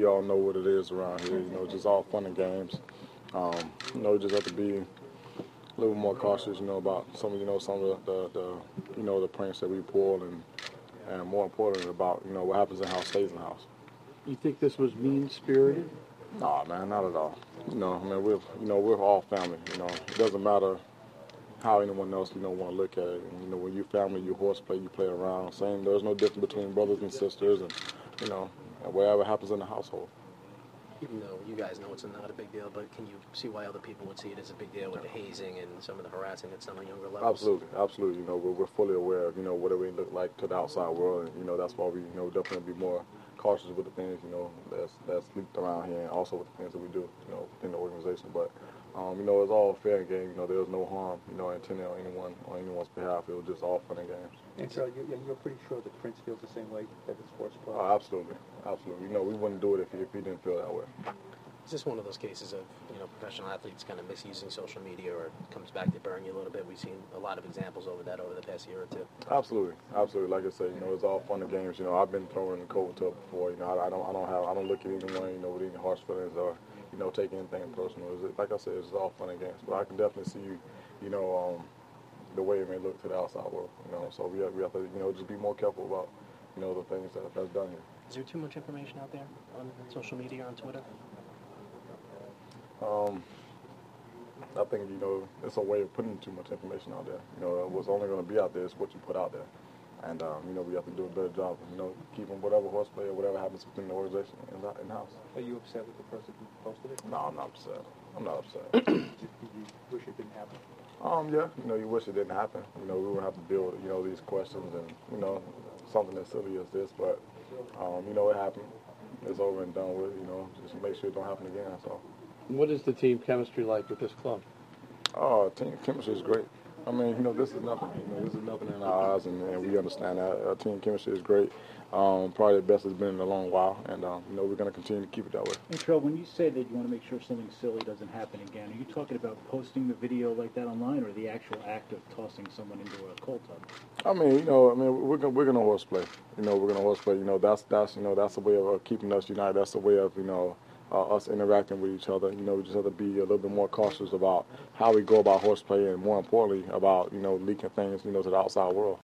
all know what it is around here. You know, just all fun and games. You know, you just have to be a little more cautious. You know, about some of the pranks that we pull, and more importantly about what happens in house stays in house. You think this was mean-spirited? Nah, man, not at all. I mean, we're all family. It doesn't matter how anyone else, want to look at it. And, when you family, you horseplay, you play around. Same, there's no difference between brothers and sisters, and whatever happens in the household. Even though you guys know it's not a big deal, but can you see why other people would see it as a big deal with the hazing and some of the harassing at some of the younger levels? Absolutely. We're fully aware of what it may look like to the outside world, and that's why we definitely be more cautious with the things that's leaked around here, and also with the things that we do within the organization. But it's all fair and game. There's no harm intended on anyone's behalf. It was just all fun and games. And so you're pretty sure that Prince feels the same way that the sports club? Oh, absolutely. We wouldn't do it if he didn't feel that way. Is this one of those cases of professional athletes kind of misusing social media, or it comes back to burn you a little bit? We've seen a lot of examples over the past year or two. Absolutely. Like I said, it's all fun and games. I've been thrown in the cold tub before. I don't look at anyone with any harsh feelings or take anything personal. Like I said, it's all fun and games. But I can definitely see the way it may look to the outside world. So we have to just be more careful about the things that's done here. Is there too much information out there on social media, on Twitter? I think it's a way of putting too much information out there. What's only going to be out there is what you put out there, and we have to do a better job of keeping whatever horseplay or whatever happens within the organization in house. Are you upset with the person who posted it? No, I'm not upset. Did you wish it didn't happen? Yeah, you wish it didn't happen. We wouldn't have to deal with these questions and something as silly as this, but it happened. It's over and done with. Just make sure it don't happen again. So. What is the team chemistry like with this club? Oh, team chemistry is great. I mean, this is nothing. This is nothing in our eyes, and we understand that. Our team chemistry is great. Probably the best it's been in a long while, and we're going to continue to keep it that way. And Terrell, when you say that you want to make sure something silly doesn't happen again, are you talking about posting the video like that online, or the actual act of tossing someone into a cold tub? I mean, we're going to horseplay. We're going to horseplay. That's a way of keeping us united. That's a way of us interacting with each other. We just have to be a little bit more cautious about how we go about horseplay, and more importantly about leaking things to the outside world.